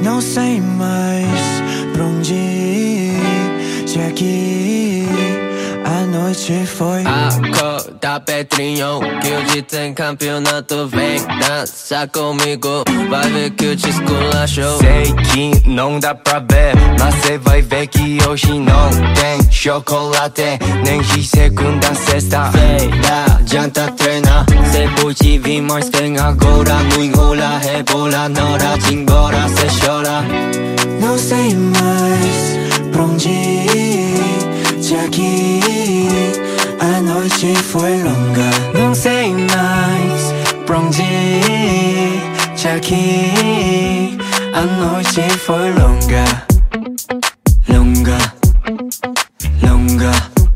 Não sei mais pra onde se aqui a noite foi. Acorda, Petrinho, que hoje tem campeonato. Vem dançar comigo, vai ver que eu te esculachou. Sei que não dá pra ver, mas cê vai ver que hoje não tem chocolate, nem de segunda a sexta-feira. Adianta treinar, cê pode vir, mas vem agora. Não enrola, rebola, na hora de ir embora cê chora. Não sei mais pra onde ir, se aqui a noite foi longa. Não sei mais pra onde ir, se aqui a noite foi longa. Longa, longa.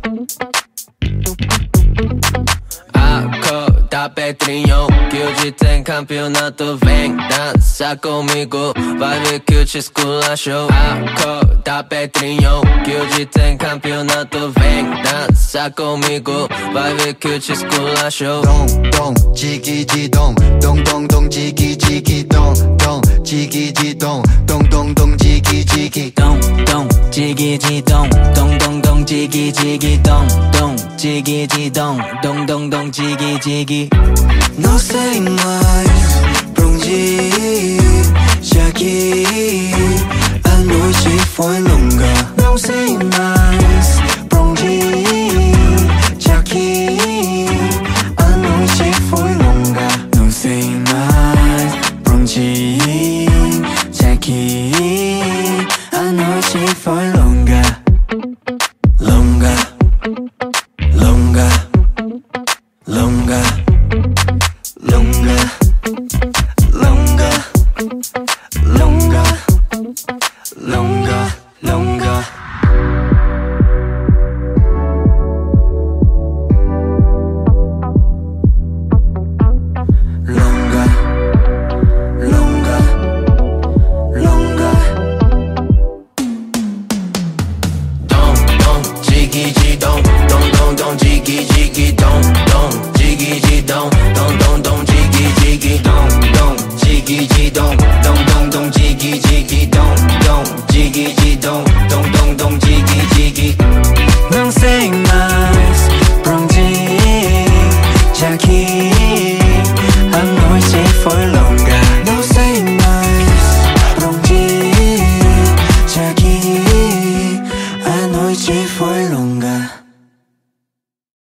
Acorda, Petrinho, que hoje tem campeonato. Vem dançar comigo, vai ver que eu te esculachou. Acorda, Petrinho, que hoje tem campeonato. Vem dançar comigo, vai ver que eu te esculachou. Dom, dom, jiggy de dom, dom, dom, dom, jiggy, jiggy, dom, dom, jiggy de dom, dom, dom, dom, jiggy, jiggy. Dom, dom, jiggy de dom, dom, dom, dom, jiggy, jiggy, dom, dom, jiggy de dom, dom, dom, dom, jiggy, jiggy. Não sei mais pra onde ir, se aqui a noite foi longa. Não sei mais pra onde ir, se aqui a noite foi longa. Não sei mais pra onde ir, se aqui a noite foi longa. Longa, longa, longa, longa, longa, longa, longa, longa. Longa, longa, longa. Dom, dom, jiggy de dom, dom, dom, dom, jiggy, jiggy, dom, dom, jiggy de dom, dom, dom, dom, jiggy, jiggy, dom, dom, jiggy de dom, dom, dom, dom, jiggy, jiggy, dom, dom, jiggy de dom, dom, dom, dom, jiggy, jiggy. Não sei mais pra onde ir, se aqui